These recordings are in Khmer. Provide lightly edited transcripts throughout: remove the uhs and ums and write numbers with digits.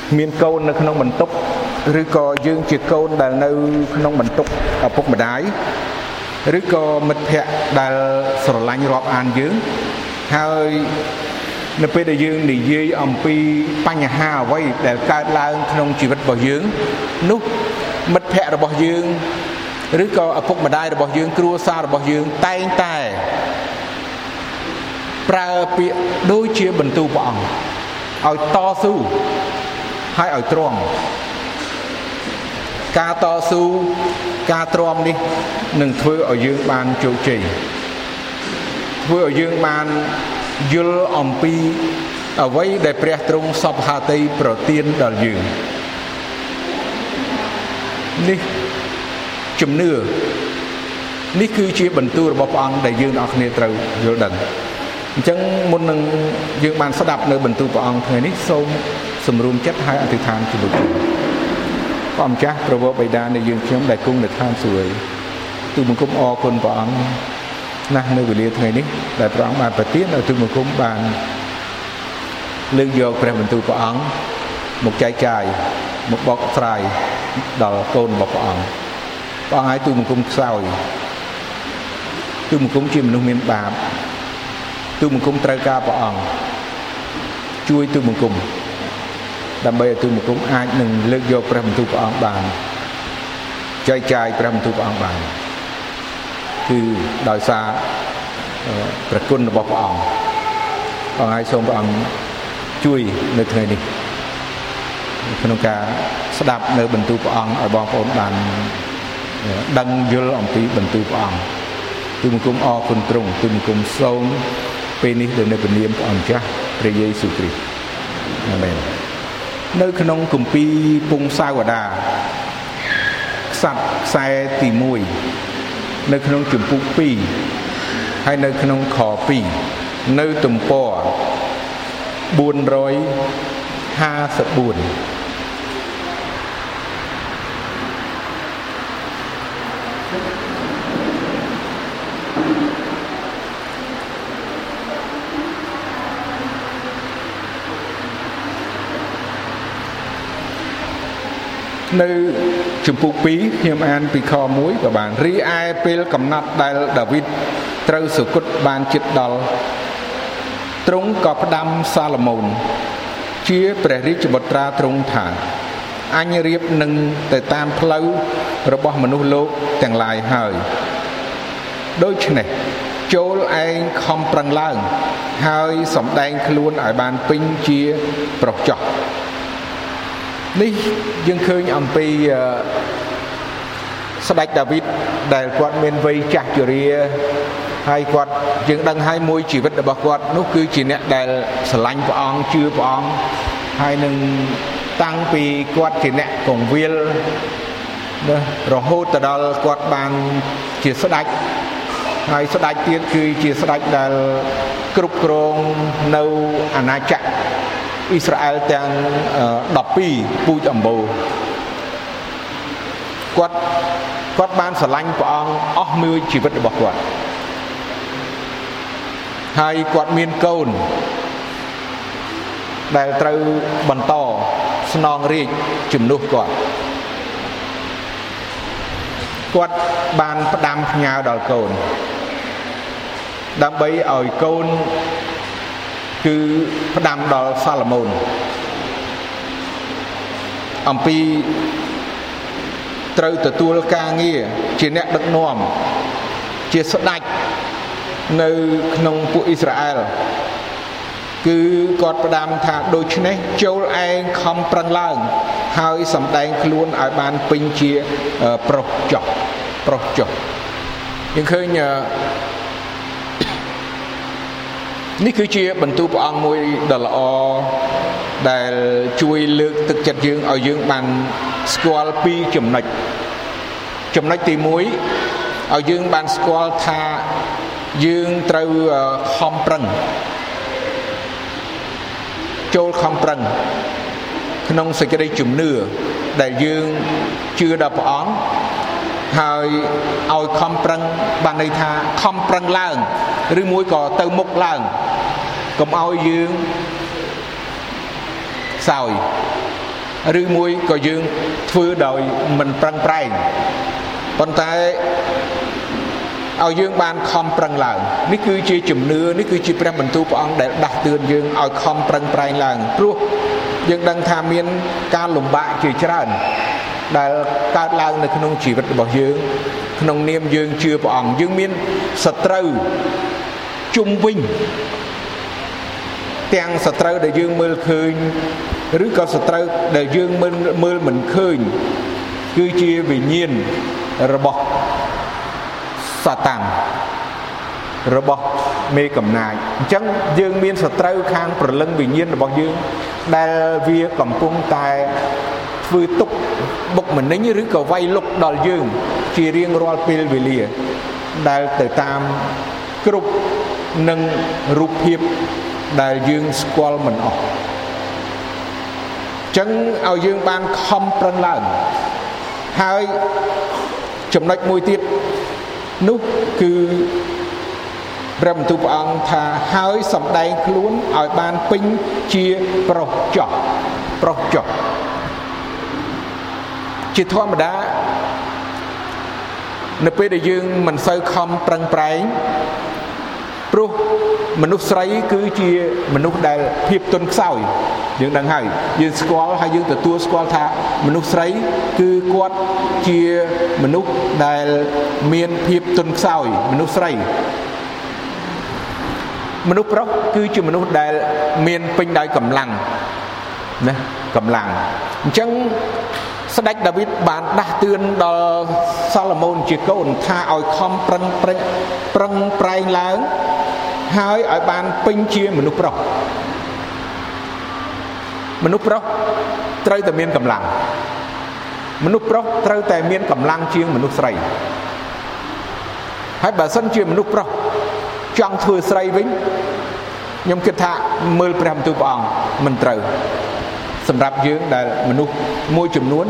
មានកូននៅក្នុងបន្ទុកឬក៏យើងជាកូនដែលនៅក្នុងបន្ទុកឪពុកម្ដាយឬក៏មិត្តភ័ក្តិដែលស្រឡាញ់រាប់អានយើងហើយនៅពេលដែលយើងនិយាយអំពីបញ្ហាអ្វីដែលកើតឡើងក្នុងជីវិតរបស់យើងនោះមិត្តភ័ក្តិរបស់យើងឬក៏ឪពុកម្ដាយរបស់យើងគ្រួសាររបស់យើងតែងតែប្រើពាក្យដូចជាបន្ទូលព្រះអង្គឲ្យតស៊ូហើយឲ្យទ្រាំការតស៊ូការទ្រាំនេះនឹងធ្វើឲ្យយើងបានជោគជ័យធ្វើឲ្យយើងបានយល់អំពីអ្វីដែលព្រះទ្រង់សពហាតីប្រទានដល់យើងនេះជំនឿនេះគឺជាបន្ទូលរបស់ព្រះអង្គដែលយើងទាំងអស់គ្នាត្រូវយល់ដឹងអញ្ចឹងមុននឹងយើងបានស្ដាប់នៅបន្ទូលព្រះអង្គថ្ងៃនេះសូមសម្រួមចិត្តហើយអធិដ្ឋានជាមួយគ្នាព្រះម្ចាស់ប្រវោបិតានៃយើងខ្ញុំដែលគង់នៅឋានសួគ៌ទូលបង្គំអរគុណព្រះអង្គណាស់នៅវេលាថ្ងៃនេះដែលព្រះអង្គបានប្រទានឲ្យទូលបង្គំបានលើកយកព្រះបន្ទូលព្រះអង្គមកចែកចាយមកបកស្រាយដល់កូនរបស់ព្រះអង្គព្រះអង្គឲ្យទូលបង្គំខ្សោយទូលបង្គំជាមនុស្សមានបាបទូលបង្គំត្រូវការព្រះអង្គជួយទូលបង្គំដើម្បីឲ្យទូលបង្គំអាចនឹងលើកយកព្រះបន្ទូលព្រះអង្គបានចែកចាយព្រះបន្ទូលព្រះអង្គបានគឺដោយសារព្រះគុណរបស់ព្រះអង្គព្រះអង្គឲ្យសូមព្រះអង្គជួយនៅថ្ងៃនេះក្នុងការស្ដាប់នៅបន្ទូលព្រះអង្គឲ្យបងប្អូនបានដឹងយល់អំពីបន្ទូលព្រះអង្គទូលបង្គំអរគុណទ្រង់ទូលបង្គំសូមពេលនេះនៅព្រះនាមព្រះអង្គម្ចាស់ព្រះយេស៊ូវគ្រីស្ទអាមែននៅក្នុងគម្ពីរពងសាវតាខ្សត្រខ្សែទី1នៅក្នុងជំពូក2ហើយនៅក្នុងខ2នៅទំព័រ454នៅជំពូក2ខ្ញុំអានពីខ1ក៏បានរីឯពេលកំណត់ដែលដាវីតត្រូវសុគតបានជិតដល់ទ្រង់ក៏ផ្ដាំសាឡូមោនជាព្រះរាជបុត្រាទ្រង់ថាអញរៀបនឹងទៅតាមផ្លូវរបស់មនុស្សលោកទាំងឡាយហើយដូច្នេះចូលឯងខំប្រឹងឡើងហើយសម្ដែងខ្លួនឲ្យបានពេញជាប្រុសចោះនេះយើងឃើញអំពីស្ដេចដាវីតដែលគាត់មានវ័យចាស់ជរាហើយគាត់យើងដឹងហើយមួយជីវិតរបស់គាត់នោះគឺជាអ្នកដែលស្រឡាញ់ព្រះអង្គជឿព្រះអង្គហើយនឹងតាំងពីគាត់ជាអ្នកកងវិលរហូតទៅដល់គាត់បានជាស្ដេចហើយស្ដេចទៀតគឺជាស្ដេចដែលគ្រប់គ្រងនៅអាណាចក្រអ៊ីស្រាអែលទាំង12ពូជអម្បូរគាត់បានស្រឡាញ់ព្រះអង្គអស់មួយជីវិតរបស់គាត់ហើយគាត់មានកូនដែលត្រូវបន្តស្នងរាជជំនួសគាត់បានផ្ដាំផ្ញើដល់កូនដើម្បីឲ្យកូនគឺផ្ដាំដល់សាឡូមោនអំពីត្រូវទទួលការងារជាអ្នកដឹកនាំជាស្ដេចនៅក្នុងពួកអ៊ីស្រាអែលគឺគាត់ផ្ដាំថាដូច្នេះចូលឯងខំប្រឹងឡើងហើយសម្ដែងខ្លួនឲ្យបានពេញជាប្រុសចោះយើងឃើញនេះគឺជាបន្ទូលព្រះអង្គមួយដ៏ល្អដែលជួយលើកទឹកចិត្តយើងឲ្យយើងបានស្គាល់ពីចំណុចទី1ឲ្យយើងបានស្គាល់ថាយើងត្រូវខំប្រឹងចូលខំប្រឹងក្នុងសេចក្តីជំនឿដែលយើងជឿដល់ព្រះអង្គហើយឲ្យខំប្រឹងបានន័យថាខំប្រឹងឡើងឬមួយក៏ទៅមុខឡើងកុំឲ្យយើងខ្សោយឬមួយក៏យើងធ្វើដោយមិនប្រឹងប្រែងប៉ុន្តែឲ្យយើងបានខំប្រឹងឡើងនេះគឺជាជំនឿនេះគឺជាព្រះបន្ទូលព្រះអង្គដែលដាស់តឿនយើងឲ្យខំប្រឹងប្រែងឡើងព្រោះយើងដឹងថាមានការលំបាកជាច្រើនដែលកើតឡើងនៅក្នុងជីវិតរបស់យើងក្នុងនាមយើងជឿព្រះអង្គយើងមានសត្រូវជុំវិញទាំងសត្រូវដែលយើងមើលឃើញឬក៏សត្រូវដែលយើងមើលមិនឃើញគឺជាវិញ្ញាណរបស់សាតាំងរបស់មេកំណាចអញ្ចឹងយើងមានសត្រូវខាងព្រលឹងវិញ្ញាណរបស់យើងដែលវាកំពុងតែធ្វើទុកបុកម្នេញឬក៏វាយលុកដល់យើងជារៀងរាល់ពេលវេលាដែលទៅតាមគ្រប់នឹងរូបភាពដែលយើងស្គាល់មិនអស់អញ្ចឹងឲ្យយើងបានខំប្រឹងឡើងហើយចំណុចមួយទៀតនោះគឺព្រះបន្ទូលព្រះអង្គថាហើយសម្ដែងខ្លួនឲ្យបានពេញជាប្រុសចោះជាធម្មតានៅពេលដែលយើងមិនសូវខំប្រឹងប្រែងព្រោះមនុស្សស្រីគឺជាមនុស្សដែលភាពទន់ខ្សោយយើងដឹងហើយយើងស្គាល់ហើយយើងទទួលស្គាល់ថាមនុស្សស្រីគឺគាត់ជាមនុស្សដែលមានភាពទន់ខ្សោយមនុស្សស្រីមនុស្សប្រុសគឺជាមនុស្សដែលមានពេញដោយកម្លាំងណាកម្លាំងអញ្ចឹងស្ដេចដាវីតបានដាស់តឿនដល់សាឡូមោនជាកូនថាឲ្យខំប្រឹងប្រែងឡើងហើយឲ្យបានពេញជាមនុស្សប្រុសត្រូវតែមានកម្លាំងមនុស្សប្រុសត្រូវតែមានកម្លាំងជាងមនុស្សស្រីហើយបើសិនជាមនុស្សប្រុសចង់ធ្វើស្រីវិញខ្ញុំគិតថាមើលព្រះបន្ទូលព្រះអង្គមិនត្រូវសម្រាប់យើងដែលមនុស្សមួយចំនួន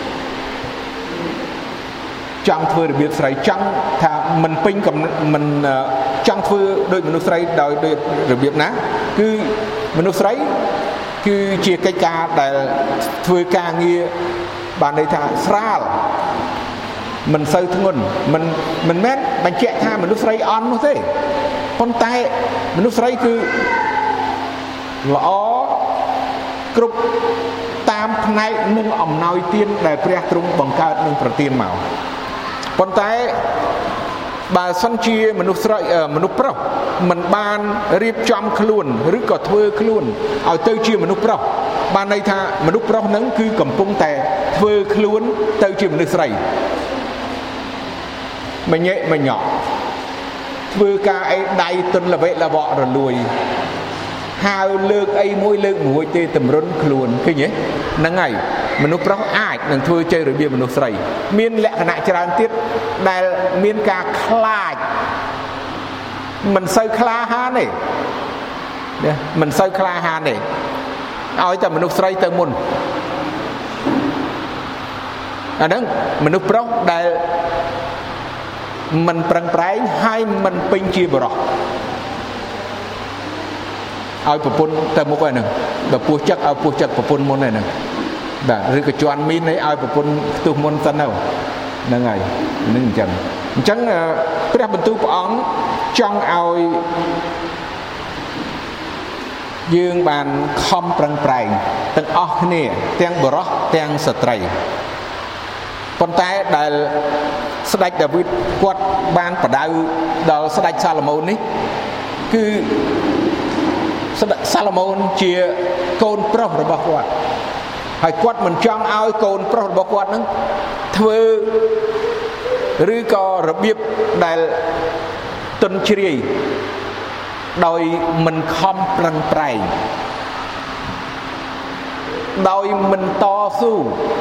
ចង់ធ្វើរបៀបស្រីចង់ថាមិនពេញមិនចង់ធ្វើដូចមនុស្សស្រីដោយរបៀបណាគឺមនុស្សស្រីគឺជាកិច្ចការដែលធ្វើការងារបានន័យថាស្រាលមិនសូវធ្ងន់មិនមែនបញ្ជាក់ថាមនុស្សស្រីអន់នោះទេប៉ុន្តែមនុស្សស្រីគឺល្អគ្រប់តាមផ្នែកនិងអំណោយទានដែលព្រះទ្រង់បង្កើតនិងប្រទានមកប៉ុន្តែបើសិនជាមនុស្សស្រីមនុស្សប្រុសមិនបានរៀបចំខ្លួនឬក៏ធ្វើខ្លួនឲ្យទៅជាមនុស្សប្រុសបានន័យថាមនុស្សប្រុសហ្នឹងគឺកំពុងតែធ្វើខ្លួនទៅជាមនុស្សស្រីមញ៉េមញក់ធ្វើការអីដៃទន់ល្វេល្វក់រលួយហើយលើកអីមួយលើកមួយទេតម្រុនខ្លួនឃើញទេហ្នឹងហើយមនុស្សប្រុសអាចនឹងធ្វើចេះរបៀបមនុស្សស្រីមានលក្ខណៈច្រើនទៀតដែលមានការខ្លាចមិនសូវក្លាហានទេមិនសូវក្លាហានទេឲ្យតែមនុស្សស្រីទៅមុនអាហ្នឹងមនុស្សប្រុសដែលមិនប្រឹងប្រែងហើយមិនពេញជាបរិសុទ្ធឲ្យប្រពន្ធទៅមុខហ្នឹងបើពោះចឹកឲ្យពោះចឹកប្រពន្ធមុនហ្នឹងបាទឬក៏ជន់មីនឲ្យប្រពន្ធខ្ទុះមុនសិនទៅហ្នឹងហើយនឹងអញ្ចឹងព្រះបន្ទូលព្រះអង្គចង់ឲ្យយើងបានខំប្រឹងប្រែងទាំងអស់គ្នាទាំងបុរសទាំងស្ត្រីប៉ុន្តែដែលស្ដេចដាវីតគាត់បានបដៅដល់ស្ដេចសាឡូមោននេះគឺសាឡូមោនជាកូនប្រុសរបស់គាត់ហើយគាត់មិនចង់ឲ្យកូនប្រុសរបស់គាត់នឹងធ្វើឬក៏របៀបដែលទន់ជ្រាយដោយមិនខំប្រឹងប្រែងដោយមិនតស៊ូ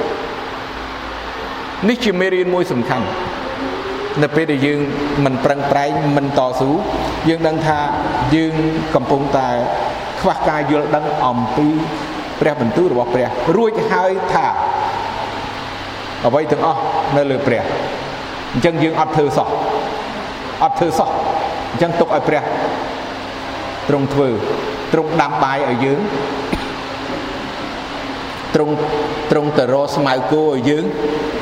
នេះជាមេរៀនមួយសំខាន់នៅពេលដែលយើងមិនប្រឹងប្រែងមិនតស៊ូយើងដឹងថាយើងកំពុងតែខ្វះការយល់ដឹងអំពីព្រះបន្ទូលរបស់ព្រះរួចហើយថាអ្វីទាំងអស់នៅលើព្រះអញ្ចឹងយើងអត់ធ្វើសោះអញ្ចឹងទុកឲ្យព្រះទ្រង់ធ្វើទ្រង់ដាំបាយឲ្យយើងទ្រង់ទ្រង់ទៅរកស្មៅគោឲ្យយើង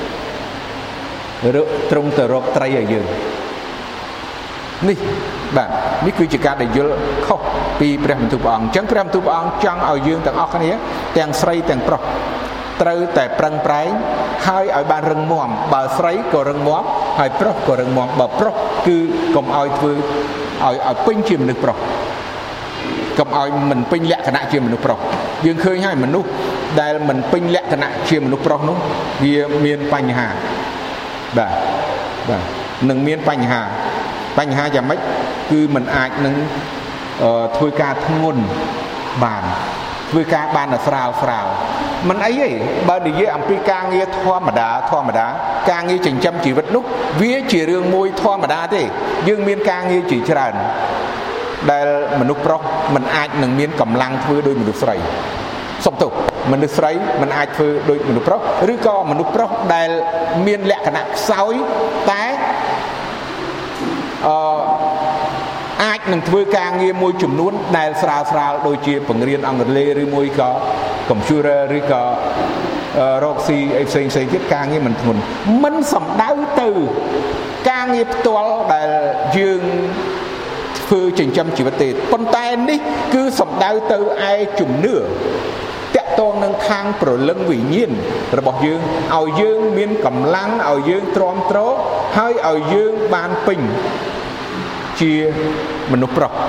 ទ្រង់ទៅរកត្រីឲ្យយើងនេះបាទនេះគឺជាការដែលយល់ខុសពីព្រះបន្ទូលព្រះអង្គអញ្ចឹងព្រះបន្ទូលព្រះអង្គចង់ឲ្យយើងទាំងអស់គ្នាទាំងស្រីទាំងប្រុសត្រូវតែប្រឹងប្រែងហើយឲ្យបានរឹងមាំបើស្រីក៏រឹងមាំហើយប្រុសក៏រឹងមាំបើប្រុសគឺកុំឲ្យធ្វើឲ្យពេញជាមនុស្សប្រុសកុំឲ្យមិនពេញលក្ខណៈជាមនុស្សប្រុសយើងឃើញហើយមនុស្សដែលមិនពេញលក្ខណៈជាមនុស្សប្រុសនោះវាមានបញ្ហាបាទនឹងមានបញ្ហាយ៉ាងម៉េចគឺมันអាចនឹងធ្វើការធ្ងន់បានធ្វើការបានតែស្រាលមិនអីទេបើនិយាយអំពីការងារធម្មតាការងារចិញ្ចឹមជីវិតនោះវាជារឿងមួយធម្មតាទេយើងមានការងារជាច្រើនដែលមនុស្សប្រុសមិនអាចនឹងមានកម្លាំងធ្វើដោយមនុស្សស្រីសុំទោសមនុស្សស្រីមិនអាចធ្វើដោយមនុស្សប្រុសឬក៏មនុស្សប្រុសដែលមានលក្ខណៈខ្សោយតែអាចនឹងធ្វើការងារមួយចំនួនដែលស្រាលដូចជាបង្រៀនអង់គ្លេសឬមួយក៏ computer ឬក៏រកស៊ីអីផ្សេងទៀតការងារមិនធ្ងន់មិនសំដៅទៅការងារផ្ទាល់ដែលយើងធ្វើចិញ្ចឹមជីវិតទេប៉ុន្តែនេះគឺសំដៅទៅឯជំនឿតាក់ទងនឹងខាងព្រលឹងវិញ្ញាណរបស់យើងឲ្យយើងមានកម្លាំងឲ្យយើងទ្រាំទ្រហើយឲ្យយើងបានពេញជាមនុស្សប្រុស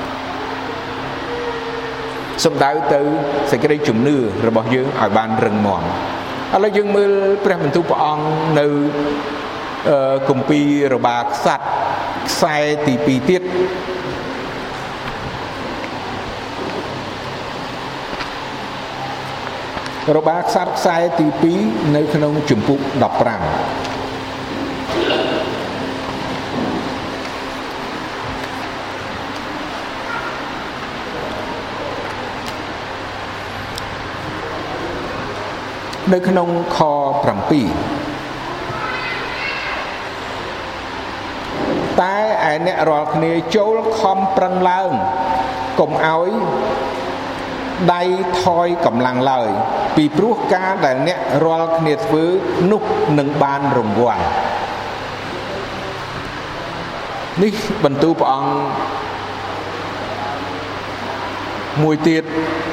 សំដៅទៅសេចក្តីជំនឿរបស់យើងឲ្យបានរឹងមាំឥឡូវយើងមើលព្រះបន្ទូលព្រះអង្គនៅគម្ពីររបាក្សត្រខ្សែទី2ទៀតរបាក្សត្រខ្សែទី2នៅក្នុងជំពូក15នៅក្នុងខ7តែឯអ្នករាល់គ្នាចូលខំប្រឹងឡើងកុំឲ្យដៃថយកម្លាំងឡើយពីព្រោះការដែលអ្នករាល់គ្នាធ្វើនោះនឹងបានរង្វាន់នេះបន្ទូលព្រះអង្គមួយទៀត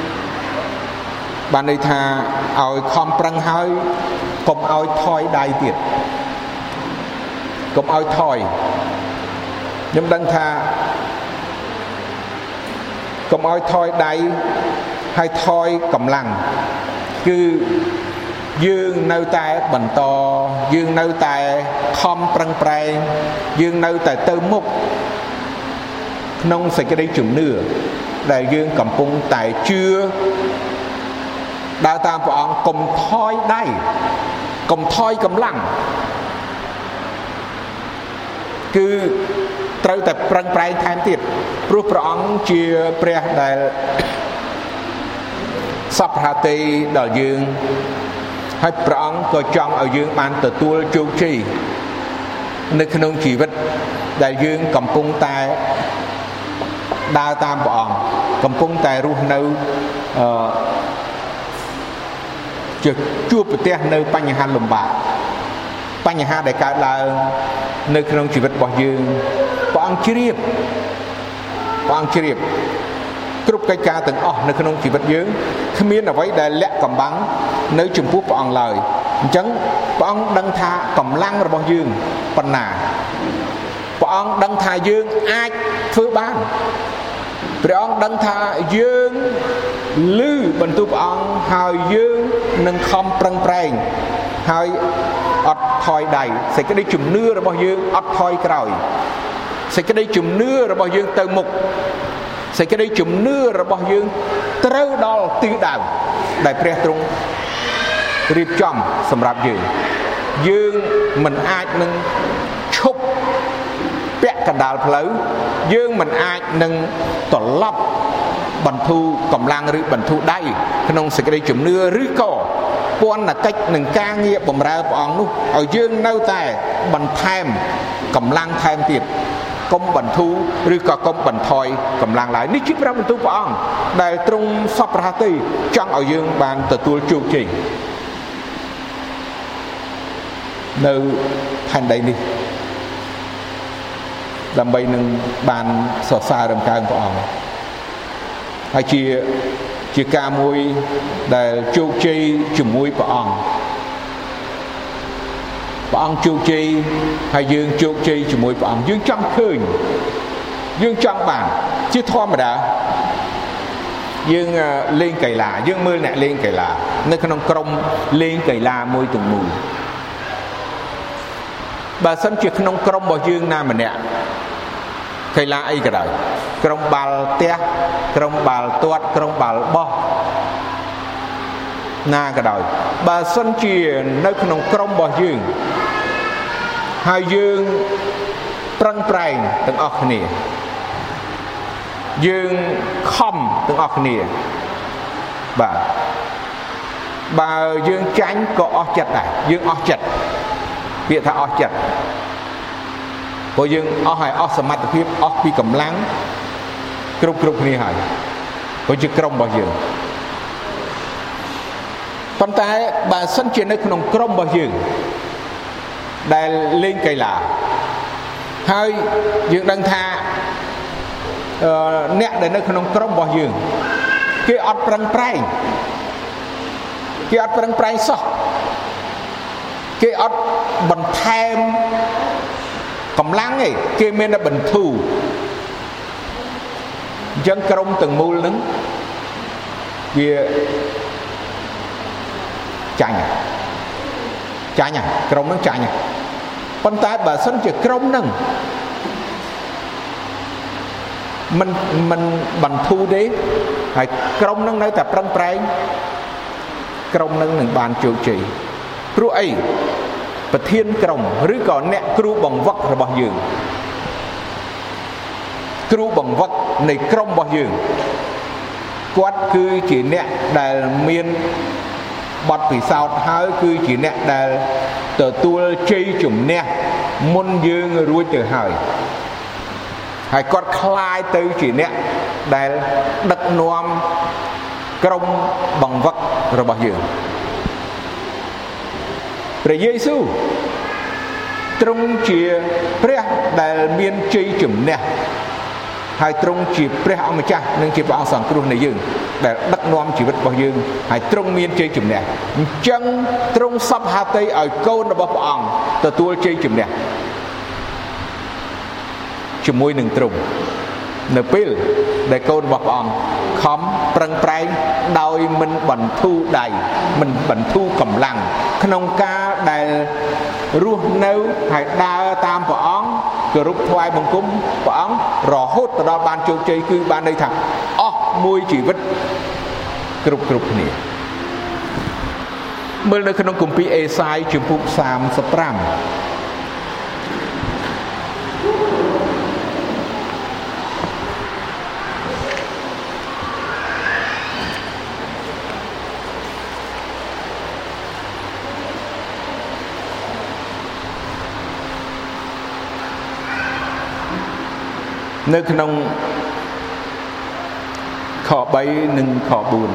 បានន័យថាឲ្យខំប្រឹងហើយកុំឲ្យថយដៃទៀតកុំឲ្យថយខ្ញុំដឹងថាកុំឲ្យថយដៃហើយថយកម្លាំងគឺយើងនៅតែបន្តយើងនៅតែខំប្រឹងប្រែងយើងនៅតែទៅមុខក្នុងសេចក្តីជំនឿដែលយើងកំពុងតែជឿដើរតាមព្រះអង្គកុំថយដៃកុំថយកម្លាំងគឺត្រូវតែប្រឹងប្រែងថែមទៀតព្រោះព្រះអង្គជាព្រះដែលសពហត្ថីដល់យើងហើយព្រះអង្គក៏ចង់ឲ្យយើងបានទទួលជោគជ័យនៅក្នុងជីវិតដែលយើងកំពុងតែដើរតាមព្រះអង្គកំពុងតែរស់នៅជួបប្រទះនៅបញ្ហាលំបាកបញ្ហាដែលកើតឡើងនៅក្នុងជីវិតរបស់យើងព្រះអង្គជ្រាបគ្រប់កិច្ចការទាំងអស់នៅក្នុងជីវិតយើងគ្មានអ្វីដែលលាក់កំបាំងនៅចំពោះព្រះអង្គឡើយអញ្ចឹងព្រះអង្គដឹងថាកម្លាំងរបស់យើងប៉ុណ្ណាព្រះអង្គដឹងថាយើងអាចធ្វើបានព្រះអង្គដឹងថាយើងឮបន្ទូលព្រះអង្គហើយយើងនឹងខំប្រឹងប្រែងហើយអត់ថយដៃសេចក្តីជំនឿរបស់យើងអត់ថយក្រោយសេចក្តីជំនឿរបស់យើងទៅមុខសេចក្តីជំនឿរបស់យើងត្រូវដល់ទិសដៅដែលព្រះទ្រង់រៀបចំសម្រាប់យើងមិនអាចនឹងឈប់ពាក់កណ្ដាលផ្លូវយើងមិនអាចនឹងត្រឡប់បន្ធូរកម្លាំងឬបន្ធូរដៃក្នុងសេចក្តីជំនឿឬក៏ពន្ធកិច្ចនឹងការងារបម្រើព្រះអង្គនោះឲ្យយើងនៅតែបន្ថែមកម្លាំងថែមទៀតកុំបន្ធូរឬក៏កុំបន្ថយកម្លាំងឡើយនេះជាព្រះបន្ទូលព្រះអង្គដែលទ្រង់សពប្រហត្ថីចង់ឲ្យយើងបានទទួលជោគជ័យនៅផែនដីនេះដើម្បីនឹងបានសរសើររំកើងព្រះអង្គហើយជាការមួយដែលជោគជ័យជាមួយព្រះអង្គជោគជ័យហើយយើងជោគជ័យជាមួយព្រះអង្គយើងចង់ឃើញយើងចង់បានជាធម្មតាយើងលេងកីឡាយើងមើលអ្នកលេងកីឡានៅក្នុងក្រុមលេងកីឡាមួយទាំងមូលបើសិនជាក្នុងក្រុមរបស់យើងណាម្នាក់កីឡាអីក៏ដោយក្រុមបាល់ទះក្រុមបាល់ទាត់ក្រុមបាល់បោះណាក៏ដោយបើសិនជានៅក្នុងក្រុមរបស់យើងហើយយើងប្រឹងប្រែងទាំងអស់គ្នាយើងខំទាំងអស់គ្នាបាទបើយើងចាញ់ក៏អស់ចិត្តដែរយើងអស់ចិត្តពាក្យថាអស់ចិត្តព្រោះយើងអស់សមត្ថភាពអស់ពីកម្លាំងគ្រប់គ្នាហើយព្រោះជាក្រុមរបស់យើងប៉ុន្តែបើសិនជានៅក្នុងក្រុមរបស់យើងដែលលេងកីឡាហើយយើងដឹងថាអ្នកដែលនៅក្នុងក្រុមរបស់យើងគេអត់ប្រឹងប្រែងសោះគេអត់បន្ថែមកម្លាំងទេគេមានតែបន្ធូរអញ្ចឹងក្រុមទាំងមូលហ្នឹងវាចាញ់ក្រុមហ្នឹងចាញ់ប៉ុន្តែបើសិនជាក្រុមហ្នឹងមិនបន្ធូរទេហើយក្រុមហ្នឹងនៅតែប្រឹងប្រែងក្រុមហ្នឹងនឹងបានជោគជ័យព្រោះអីប្រធានក្រុមឬក៏អ្នកគ្រូបង្វឹករបស់យើងគ្រូបង្វឹកនៃក្រុមរបស់យើងគាត់គឺជាអ្នកដែលមានបទពិសោធន៍ហើយគឺជាអ្នកដែលទទួលជ័យជំនះមុនយើងរួចទៅហើយគាត់คล้ายទៅជាអ្នកដែលដឹកនាំក្រុមបង្វឹករបស់យើងព្រះយេស៊ូវទ្រង់ជាព្រះដែលមានជ័យជំនះហើយទ្រង់ជាព្រះអម្ចាស់និងជាព្រះអង្គសង្គ្រោះនៃយើងដែលដឹកនាំជីវិតរបស់យើងហើយទ្រង់មានជ័យជំនះអញ្ចឹងទ្រង់សពហត្ថីឲ្យកូនរបស់ព្រះអង្គទទួលជ័យជំនះជាមួយនឹងទ្រង់នៅពេលដែលកូនរបស់ព្រះអង្គខំប្រឹងប្រែងដោយមិនបន្ធូរដៃមិនបន្ធូរកម្លាំងក្នុងការដែលរស់នៅហើយដើរតាមព្រះអង្គគោរពថ្វាយបង្គំព្រះអង្គរហូតទៅដល់បានជោគជ័យគឺបានន័យថាអស់មួយជីវិតគ្រប់គ្នាមើលនៅក្នុងគម្ពីរអេសាយជំពូក35នៅក្នុងខ3និងខ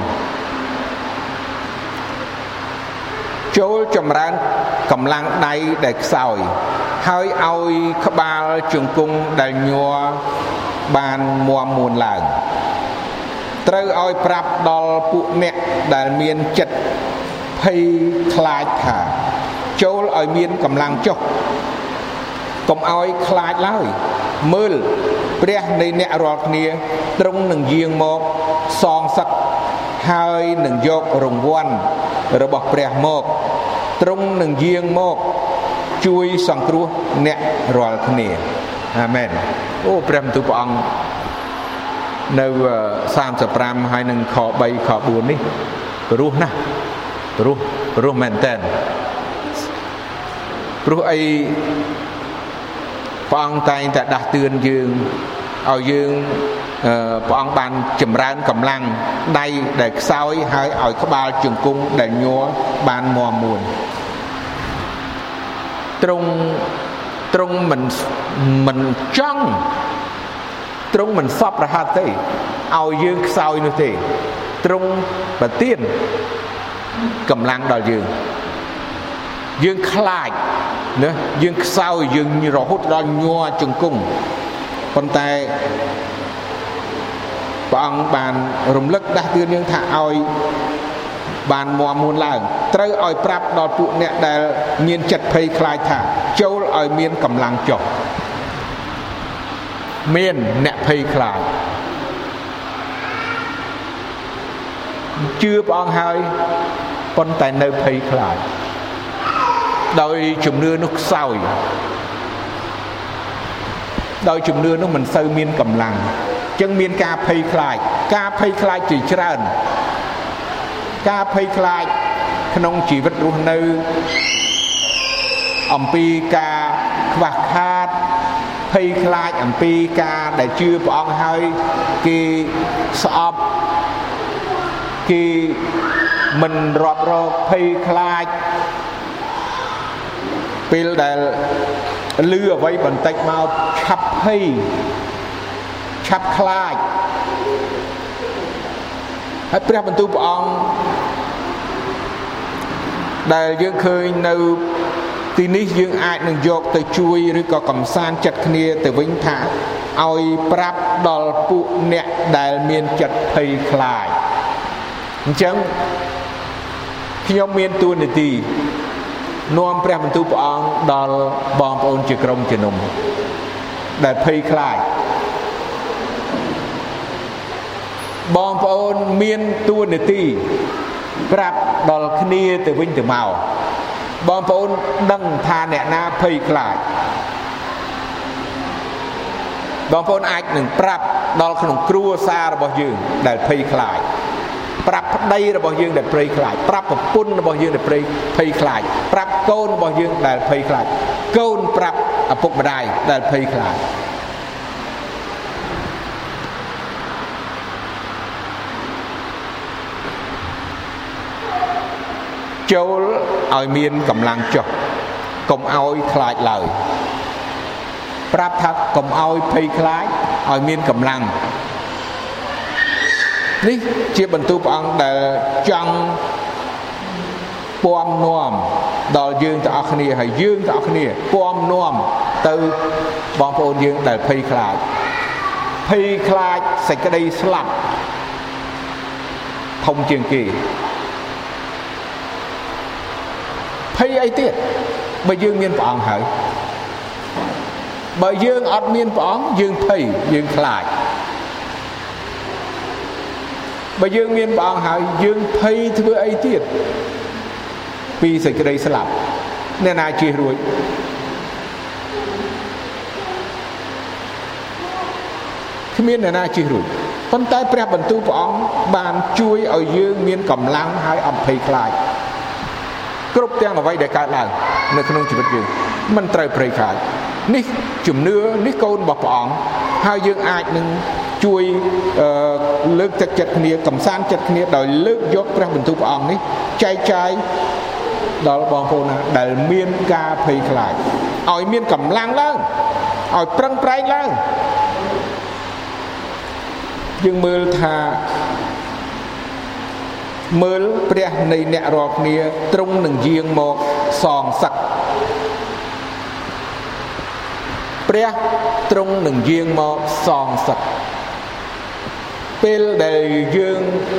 4ចូលចម្រើនកម្លាំងដៃដែលខ្សោយហើយឲ្យក្បាលជង្គង់ដែលញ័របានមាំមួនឡើងត្រូវឲ្យប្រាប់ដល់ពួកអ្នកដែលមានចិត្តភ័យខ្លាចថាចូលឲ្យមានកម្លាំងចុះកុំឲ្យខ្លាចឡើយមើលព្រះនៃអ្នករាល់គ្នាទ្រង់នឹងយាងមកសងសឹកហើយនឹងយករង្វាន់របស់ព្រះមកទ្រង់នឹងយាងមកជួយសង្គ្រោះអ្នករាល់គ្នាអាមែនអូព្រះបន្ទូលព្រះអង្គនៅ35ហើយនឹងខ3ខ4នេះព្រោះណាស់ព្រោះមែនតើព្រោះអីព្រះអង្គតែងតែដាស់តឿនយើងឲ្យយើងព្រះអង្គបានចម្រើនកម្លាំងដៃដែលខ្សោយហើយឲ្យក្បាលជង្គង់ដែលញ័របានមាំមួនទ្រង់មិនចង់ទ្រង់មិនសពរហ័សទេឲ្យយើងខ្សោយនោះទេទ្រង់ប្រទានកម្លាំងដល់យើងយើងខ្លាចណាយើងខ្សោយយើងរហូតដល់ញ័រជង្គង់ប៉ុន្តែព្រះអង្គបានរំលឹកដាស់តឿនយើងថាឲ្យបានមាំមួនឡើងត្រូវឲ្យប្រាប់ដល់ពួកអ្នកដែលមានចិត្តភ័យខ្លាចថាចូលឲ្យមានកម្លាំងចុះមានអ្នកភ័យខ្លាចជឿព្រះអង្គហើយប៉ុន្តែនៅភ័យខ្លាចដោយជំនឿនោះខ្សោយដោយជំនឿនោះមិនសូវមានកម្លាំងអញ្ចឹងមានការភ័យខ្លាចជាច្រើនការភ័យខ្លាចក្នុងជីវិតរស់នៅអំពីការខ្វះខាតភ័យខ្លាចអំពីការដែលជឿព្រះអង្គហើយគេស្អប់គេមិនរាប់រកភ័យខ្លាចពេលដែលឮអ្វីបន្តិចមកឆាប់ភ័យឆាប់ខ្លាចហើយព្រះបន្ទូលព្រះអង្គដែលយើងឃើញនៅទីនេះយើងអាចនឹងយកទៅជួយឬក៏កំសាន្តចិត្តគ្នាទៅវិញថាឲ្យប្រាប់ដល់ពួកអ្នកដែលមានចិត្តភ័យខ្លាចអញ្ចឹងខ្ញុំមានតួនាទីនាំព្រះបន្ទូលព្រះអង្គដល់បងប្អូនជាក្រុមជំនុំដែលភ័យខ្លាចបងប្អូនមានតួនាទីប្រាប់ដល់គ្នាទៅវិញទៅមកបងប្អូនដឹងថាអ្នកណាភ័យខ្លាចបងប្អូនអាចនឹងប្រាប់ដល់ក្នុងគ្រួសាររបស់យើងដែលភ័យខ្លាចប្រាប់ប្តីរបស់យើងដែលភ័យខ្លាចប្រាប់ប្រពន្ធរបស់យើងដែលភ័យខ្លាចប្រាប់កូនរបស់យើងដែលភ័យខ្លាចកូនប្រាប់ឪពុកម្ដាយដែលភ័យខ្លាចចូលឲ្យមានកម្លាំងចុះកុំឲ្យខ្លាចឡើយប្រាប់ថាកុំឲ្យភ័យខ្លាចឲ្យមានកម្លាំងនេះជាបន្ទូលព្រះអង្គដែលចង់ពំនាំដល់យើងទាំងអស់គ្នាហើយយើងទាំងអស់គ្នាពំនាំទៅបងប្អូនយើងដែលភ័យខ្លាចសេចក្តីស្លាប់ធំជាងគេភ័យអីទៀតបើយើងមានព្រះអង្គហើយបើយើងអត់មានព្រះអង្គយើងភ័យយើងខ្លាចបើយើងមានព្រះអង្គហើយយើងភ័យធ្វើអីទៀតពីសេចក្តីស្លាប់អ្នកណាជៀសរួចគ្មានអ្នកណាជៀសរួចប៉ុន្តែព្រះបន្ទូលព្រះអង្គបានជួយឲ្យយើងមានកម្លាំងហើយអត់ភ័យខ្លាចគ្រប់ទាំងអ្វីដែលកើតឡើងនៅក្នុងជីវិតយើងមិនត្រូវភ័យខ្លាចនេះជំនឿនេះកូនរបស់ព្រះអង្គហើយយើងអាចនឹងជួយលើកទឹកចិត្តគ្នាកំសាន្តចិត្តគ្នាដោយលើកយកព្រះបន្ទូលព្រះអង្គនេះចែកចាយដល់បងប្អូនណាដែលមានការភ័យខ្លាចឲ្យមានកម្លាំងឡើងឲ្យប្រឹងប្រែងឡើងយើងមើលថាមើលព្រះនៃអ្នករាល់គ្នាទ្រង់នឹងយាងមកសងសឹកព្រះទ្រង់នឹងយាងមកសងសឹកពេលដែលយើង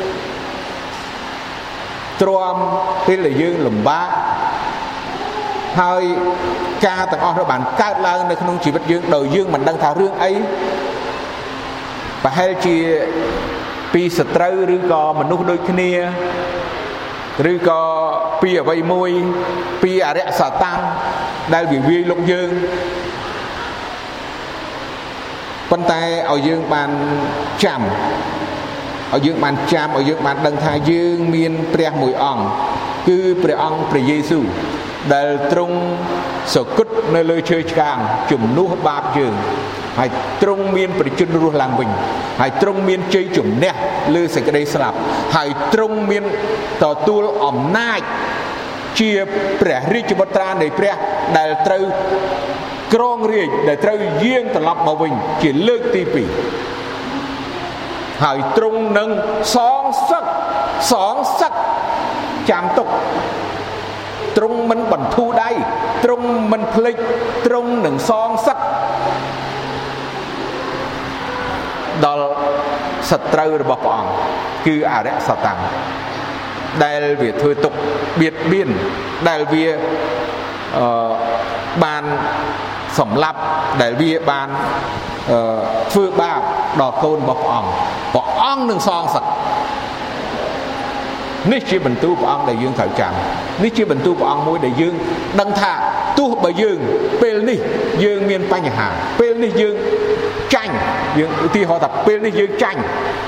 ទ្រាំពេលដែលយើងលំបាកហើយការទាំងអស់នោះបានកើតឡើងនៅក្នុងជីវិតយើងដោយយើងមិនដឹងថារឿងអីប្រហែលជាពីសត្រូវឬក៏មនុស្សដូចគ្នាឬក៏ពីអ្វីមួយពីអរិយសតាំងដែលវាយលុកយើងប៉ុន្តែឲ្យយើងបានចាំឲ្យយើងបានដឹងថាយើងមានព្រះមួយអង្គគឺព្រះអង្គព្រះយេស៊ូវដែលទ្រង់សគត់នៅលើឈើឆ្កាងជំនួសបាបយើងហើយទ្រង់មានប្រជញ្ញរស់ឡើងវិញហើយទ្រង់មានជ័យជំនះលើសេចក្តីស្លាប់ហើយទ្រង់មានទទួលអំណាចជាព្រះរាជបុត្រានៃព្រះដែលត្រូវក្រងរាជដែលត្រូវយាងត្រឡប់មកវិញជាលើកទី2ហើយទ្រង់នឹងសងសឹកចាំទុកទ្រង់មិនបន្ធូរដៃទ្រង់មិនភ្លេចទ្រង់នឹងសងសឹកដល់សត្រូវរបស់ព្រះអង្គគឺអរិយសតាំងដែលវាធ្វើទុកបៀតបៀនដែលវាបានសម្លាប់ដែលវាបានធ្វើបាបដល់កូនរបស់ព្រះអង្គនឹងសងសឹកនេះជាបន្ទូលព្រះអង្គដែលយើងត្រូវចាំនេះជាបន្ទូលព្រះអង្គមួយដែលយើងដឹងថាទោះបើយើងពេលនេះយើងមានបញ្ហាពេលនេះយើងចាញ់យើងឧទាហរណ៍ថាពេលនេះយើងចាញ់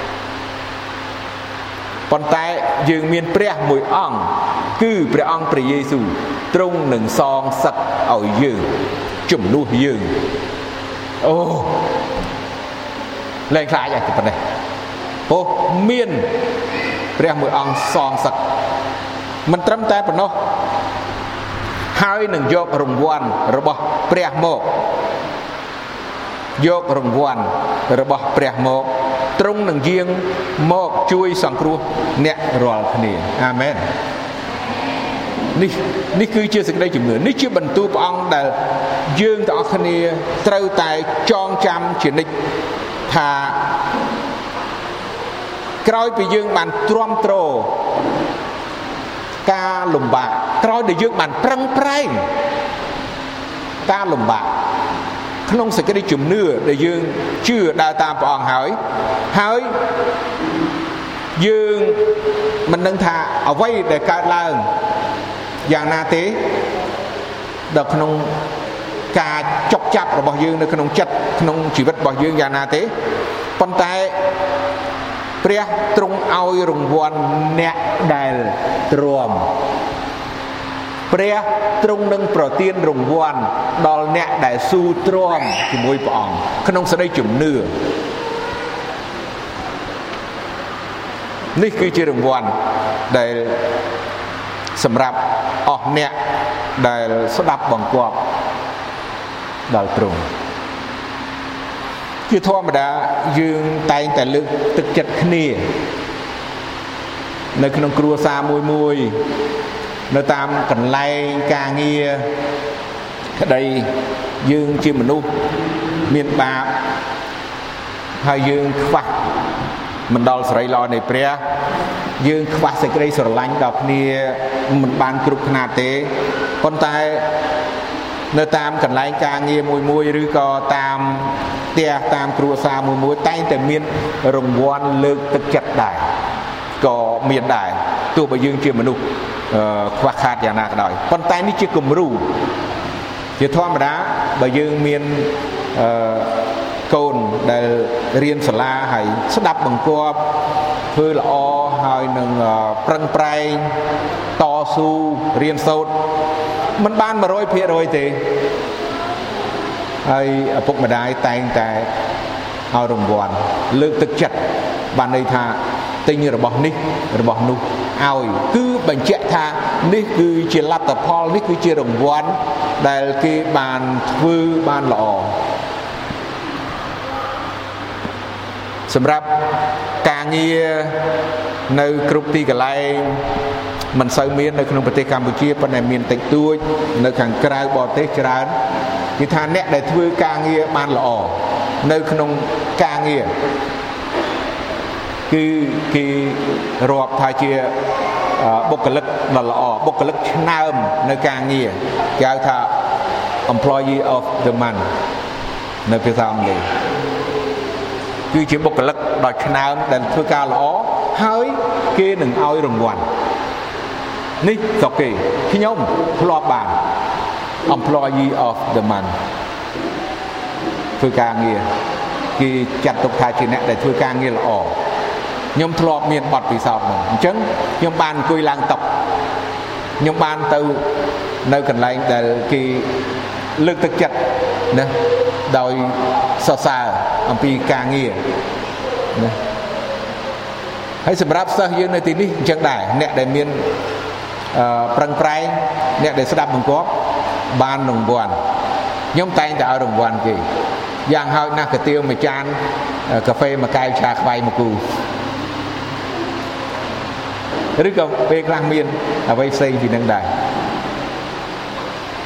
ប៉ុន្តែយើងមានព្រះមួយអង្គគឺព្រះអង្គព្រះយេស៊ូវទ្រង់នឹងសងសឹកឲ្យយើងជំនួសយើងអូលែងខ្លាចតែប៉ុណ្ណេះអូមានព្រះមួយអង្គសងសឹកមិនត្រឹមតែប៉ុណ្ណោះហើយនឹងយករង្វាន់របស់ព្រះមកយករង្វាន់របស់ព្រះមកទ្រង់នឹងយាងមកជួយសង្គ្រោះអ្នករាល់គ្នាអាមែននេះគឺជាសេចក្តីជំនឿនេះជាបន្ទូលព្រះអង្គដែលយើងទាំងអស់គ្នាត្រូវតែចងចាំជានិច្ចថាក្រោយពីយើងបានទ្រាំទ្រការលំបាកក្រោយដែលយើងបានប្រឹងប្រែងការលំបាកក្នុងសេចក្តីជំនឿដែលយើងជឿដើរតាមព្រះអង្គហើយយើងមិនដឹងថាអ្វីដែលកើតឡើងយ៉ាងណាទេដល់ក្នុងការចុកចាប់របស់យើងនៅក្នុងចិត្តក្នុងជីវិតរបស់យើងយ៉ាងណាទេប៉ុន្តែព្រះទ្រង់ឲ្យរង្វាន់អ្នកដែលទ្រាំព្រះទ្រង់នឹងប្រទានរង្វាន់ដល់អ្នកដែលស៊ូទ្រាំជាមួយព្រះអង្គក្នុងសេចក្តីជំនឿនេះគឺជារង្វាន់ដែលសម្រាប់អស់អ្នកដែលស្ដាប់បង្គាប់ដល់ទ្រង់ជាធម្មតាយើងតែងតែលើកទឹកចិត្តគ្នានៅក្នុងគ្រួសារមួយនៅតាមកន្លែងការងារក្តីយើងជាមនុស្សមានបាបហើយយើងខ្វះមិនដល់សេរីល្អនៃព្រះយើងខ្វះសេចក្តីស្រឡាញ់ដល់គ្នាមិនបានគ្រប់ខ្នាតទេប៉ុន្តែនៅតាមកន្លែងការងារមួយឬក៏តាមផ្ទះតាមគ្រួសារមួយតែងតែមានរង្វាន់លើកទឹកចិត្តដែរក៏មានដែរទោះបើយើងជាមនុស្សខ្វះខាតយ៉ាងណាក៏ដោយប៉ុន្តែនេះជាគំរូជាធម្មតាបើយើងមានកូនដែលរៀនសាលាហើយស្ដាប់បង្គាប់ធ្វើល្អហើយនឹងប្រឹងប្រែងតស៊ូរៀនសូត្រមិនបាន 100% ទេហើយឪពុកម្ដាយតែងតែឲ្យរង្វាន់លើកទឹកចិត្តបានន័យថាទិញរបស់នេះរបស់នោះឲ្យគឺបញ្ជាក់ថានេះគឺជាលទ្ធផលនេះគឺជារង្វាន់ដែលគេបានធ្វើបានល្អសម្រាប់ការងារនៅគ្រប់ទីកន្លែងមិនសូវមាននៅក្នុងប្រទេសកម្ពុជាប៉ុន្តែមានតិចតួចនៅខាងក្រៅបរទេសច្រើនគឺថាអ្នកដែលធ្វើការងារបានល្អនៅក្នុងការងារគឺគេរាប់ថាជាបុគ្គលិកដ៏ល្អបុគ្គលិកឆ្នើមនៅការងារគេហៅថា employee of the month នៅភាសាអង់គ្លេសគឺជាបុគ្គលិកដ៏ឆ្នើមដែលធ្វើការល្អហើយគេនឹងឲ្យរង្វាន់នេះស្រុកគេខ្ញុំធ្លាប់បាន employee of the month ធ្វើការងារគេចាត់ទុកថាជាអ្នកដែលធ្វើការងារល្អខ្ញុំធ្លាប់មានបទពិសោធន៍ហ្នឹងអញ្ចឹងខ្ញុំបានអង្គុយឡើងតុខ្ញុំបានទៅនៅកន្លែងដែលគេលើកទឹកចិត្តណាដោយសរសើរអំពីការងារណាហើយសម្រាប់សិស្សយើងនៅទីនេះអញ្ចឹងដែរអ្នកដែលមានប្រឹងប្រែងអ្នកដែលស្ដាប់បង្គាប់បានរង្វាន់ខ្ញុំតែងតែឲ្យរង្វាន់គេយ៉ាងហោចណាស់កាទៀវមួយចានកាហ្វេមួយកែវឆាខ្វៃមួយគូឬក៏ពេលខ្លះមានអ្វីផ្សេងពីនឹងដែរ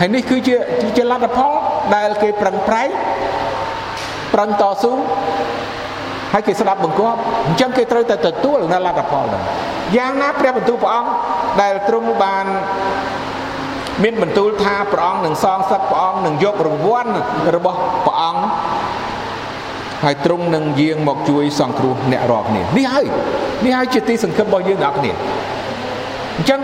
ហើយនេះគឺជាលទ្ធផលដែលគេប្រឹងប្រែងប្រឹងតស៊ូហើយគេស្ដាប់បង្គាប់អញ្ចឹងគេត្រូវតែទទួលនៅលទ្ធផលហ្នឹងយ៉ាងណាព្រះបន្ទូលព្រះអង្គដែលទ្រង់បានមានបន្ទូលថាព្រះអង្គនឹងសងសឹកព្រះអង្គនឹងយករង្វាន់របស់ព្រះអង្គហើយទ្រង់នឹងយាងមកជួយសង្គ្រោះអ្នករាល់គ្នានេះហើយជាទីសង្ឃឹមរបស់យើងទាំងអស់គ្នាអញ្ចឹង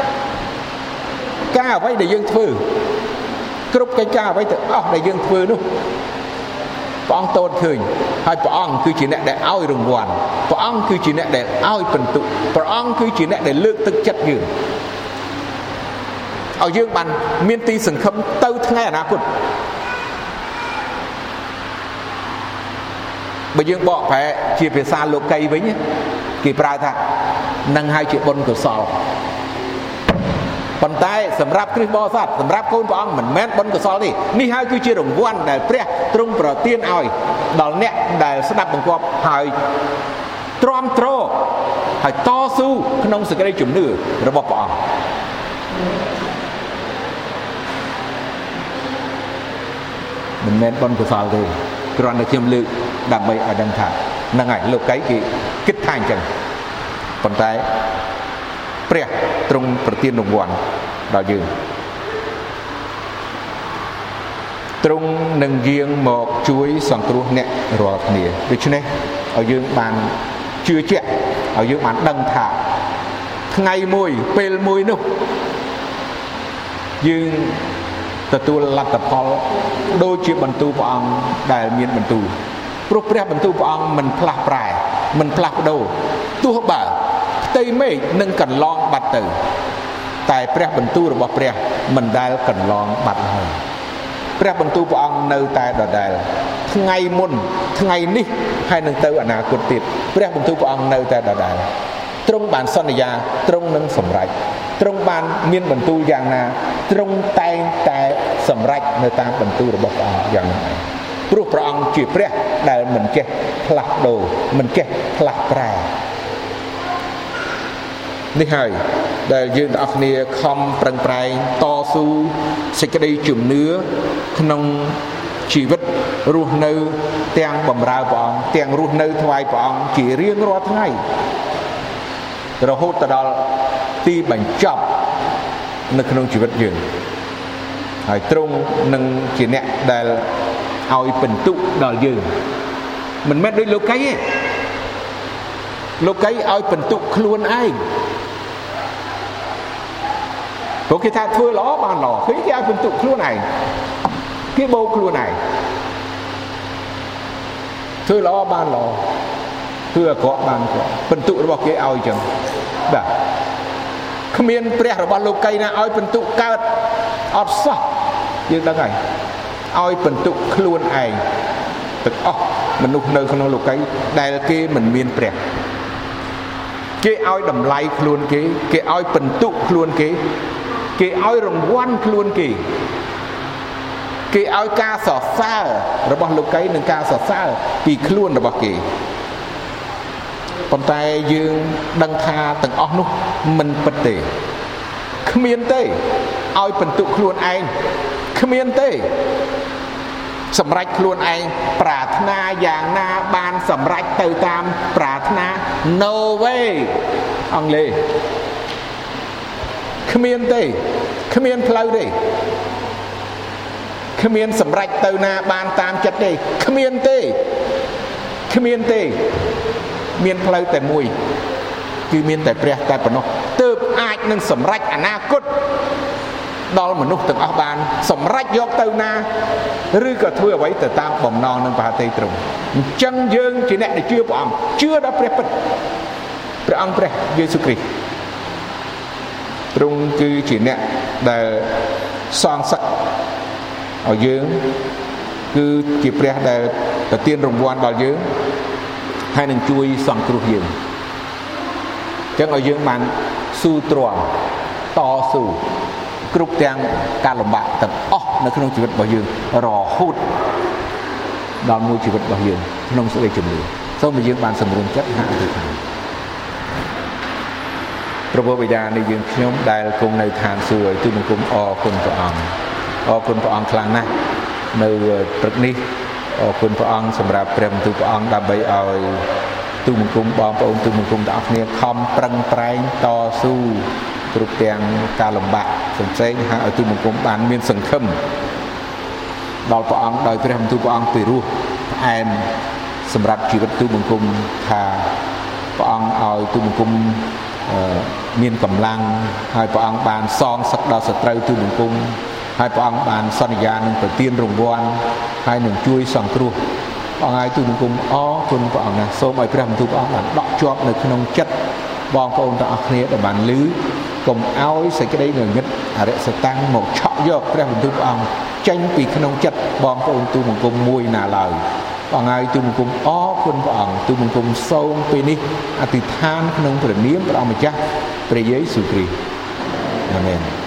ការអ្វីដែលយើងធ្វើគ្រប់កិច្ចការអ្វីទាំងអស់ដែលយើងធ្វើនោះព្រះអង្គទតឃើញហើយព្រះអង្គគឺជាអ្នកដែលឲ្យរង្វាន់ព្រះអង្គគឺជាអ្នកដែលឲ្យបន្ទុកព្រះអង្គគឺជាអ្នកដែលលើកទឹកចិត្តយើងឲ្យយើងបានមានទីសង្ឃឹមទៅថ្ងៃអនាគតបើយើងបកប្រែជាភាសាលោកីវិញគេប្រើថានឹងហើយជាបុណ្យកុសលប៉ុន្តែសម្រាប់គ្រិស្តបរិស័ទសម្រាប់កូនព្រះអង្គមិនមែនបុណ្យកុសលទេនេះហើយគឺជារង្វាន់ដែលព្រះទ្រង់ប្រទានឲ្យដល់អ្នកដែលស្ដាប់បង្គាប់ហើយទ្រាំទ្រហើយតស៊ូក្នុងសេចក្តីជំនឿរបស់ព្រះអង្គមិនមែនបុណ្យកុសលទេគ្រាន់តែខ្ញុំលើកដើម្បីឲ្យដឹងថាហ្នឹងហើយលោកីគេគិតថាអញ្ចឹងប៉ុន្តែព្រះទ្រង់ប្រទានរង្វាន់ដល់យើងទ្រង់នឹងយាងមកជួយសង្គ្រោះអ្នករាល់គ្នាដូច្នេះឲ្យយើងបានជឿជាក់ឲ្យយើងបានដឹងថាថ្ងៃមួយពេលមួយនោះយើងទទួលលទ្ធផលដូចជាបន្ទូលព្រះអង្គដែលមានបន្ទូលព្រោះព្រះបន្ទូលព្រះអង្គមិនផ្លាស់ប្រែមិនផ្លាស់ប្ដូរទោះបើផ្ទៃមេឃនឹងកន្លងបាត់ទៅតែព្រះបន្ទូលរបស់ព្រះមិនដែលកន្លងបាត់ឡើយព្រះបន្ទូលព្រះអង្គនៅតែដដែលថ្ងៃមុនថ្ងៃនេះហើយនឹងទៅអនាគតទៀតព្រះបន្ទូលព្រះអង្គនៅតែដដែលទ្រង់បានសន្យាទ្រង់នឹងសម្រេចទ្រង់បានមានបន្ទូលយ៉ាងណាទ្រង់តែងតែសម្រេចនៅតាមបន្ទូលរបស់ព្រះអង្គយ៉ាងណាព្រោះព្រះអង្គជាព្រះដែលមិនចេះផ្លាស់ប្ដូរមិនចេះផ្លាស់ប្រែនេះហើយដែលយើងទាំងអស់គ្នាខំប្រឹងប្រែងតស៊ូសេចក្តីជំនឿក្នុងជីវិតរស់នៅទាំងបម្រើព្រះអង្គទាំងរស់នៅថ្វាយព្រះអង្គជារៀងរាល់ថ្ងៃរហូតដល់ទីបញ្ចប់នៅក្នុងជីវិតយើងហើយទ្រង់នឹងជាអ្នកដែលឲ្យបន្ទុកដល់យើងមិនមែនដូចលោកីទេលោកីឲ្យបន្ទុកខ្លួនឯងព្រោះគេថាធ្វើល្អបានល្អគេឲ្យបន្ទុកខ្លួនឯងគេបោកខ្លួនឯងធ្វើល្អបានល្អធ្វើអាក្រក់បានអាក្រក់បន្ទុករបស់គេឲ្យចឹងបាទគ្មានព្រះរបស់លោកីណាឲ្យបន្ទុកកើតអត់សោះយើងដឹងហើយឲ្យបន្ទុកខ្លួនឯងទាំងអស់មនុស្សនៅក្នុងលោកីដែលគេមិនមានព្រះគេឲ្យតម្លៃខ្លួនគេគេឲ្យបន្ទុកខ្លួនគេគេឲ្យរង្វាន់ខ្លួនគេគេឲ្យការសរសើររបស់លោកីនិងការសរសើរពីខ្លួនរបស់គេប៉ុន្តែយើងដឹងថាទាំងអស់នោះមិនពិតទេគ្មានទេឲ្យបន្ទុកខ្លួនឯងគ្មានទេសម្រេចខ្លួនឯងប្រាថ្នាយ៉ាងណាបានសម្រេចទៅតាមប្រាថ្នា no way អង់គ្លេសគ្មានទេគ្មានផ្លូវទេគ្មានសម្រេចទៅណាបានតាមចិត្តទេគ្មានទេគ្មានទេមានផ្លូវតែមួយគឺមានតែព្រះតែប៉ុណ្ណោះទើបអាចនឹងសម្រេចអនាគតដល់មនុស្សទាំងអស់បានសម្រេចយកទៅណាឬក៏ធ្វើអ្វីទៅតាមបំណងនឹងប្រតិត្រង់អញ្ចឹងយើងជាអ្នកដែលជឿព្រះអង្គជឿដល់ព្រះពិតព្រះអង្គព្រះយេស៊ូវគ្រីស្ទទ្រង់គឺជាអ្នកដែលសងសឹកឲ្យយើងគឺជាព្រះដែលប្រទានរង្វាន់ដល់យើងហើយនឹងជួយសង្គ្រោះយើងអញ្ចឹងឲ្យយើងបានស៊ូទ្រាំតស៊ូគ្រប់ទាំងការលំបាកទាំងអស់នៅក្នុងជីវិតរបស់យើងរហូតដល់មួយជីវិតរបស់យើងក្នុងសេចក្តីជំនឿសូមឲ្យយើងបានសម្រុំចិត្តហាក់អធិដ្ឋានព្រះបិតានៃយើងខ្ញុំដែលគង់នៅឋានសួគ៌ទូលបង្គំអរគុណព្រះអង្គអរគុណព្រះអង្គខ្លាំងណាស់នៅព្រឹកនេះអរគុណព្រះអង្គសម្រាប់ព្រះបន្ទូលព្រះអង្គដើម្បីឲ្យទូលបង្គំបងប្អូនទូលបង្គំទាំងអស់គ្នាខំប្រឹងប្រែងតស៊ូគ្រប់ទាំងការលំបាកផ្សេងៗហើយឲ្យទូលបង្គំបានមានសង្ឃឹមដល់ព្រះអង្គដោយព្រះបន្ទូលព្រះអង្គពីរោះផ្អែមសម្រាប់ជីវិតទូលបង្គំថាព្រះអង្គឲ្យទូលបង្គំមានកម្លាំងហើយព្រះអង្គបានសងសឹកដល់សត្រូវទូលបង្គំហើយព្រះអង្គបានសន្យានឹងប្រទានរង្វាន់ហើយនឹងជួយសង្គ្រោះព្រះអង្គឲ្យទូលបង្គំអរគុណព្រះអង្គណាស់សូមឲ្យព្រះបន្ទូលព្រះអង្គបានដកជាប់នៅក្នុងចិត្តបងប្អូនទាំងអស់គ្នាដែលបានឮកុំឲ្យសេចក្តីងងឹតអរិសតាំងមកឆក់យកព្រះបន្ទូលព្រះអង្គចេញពីក្នុងចិត្តបងប្អូនទូលបង្គំមួយណាឡើយព្រះអង្គឲ្យទូលបង្គំអរគុណព្រះអង្គទូលបង្គំសូមពេលនេះអធិដ្ឋានក្នុងព្រះនាមព្រះអង្គម្ចាស់ព្រះយេស៊ូវគ្រីស្ទអាមែន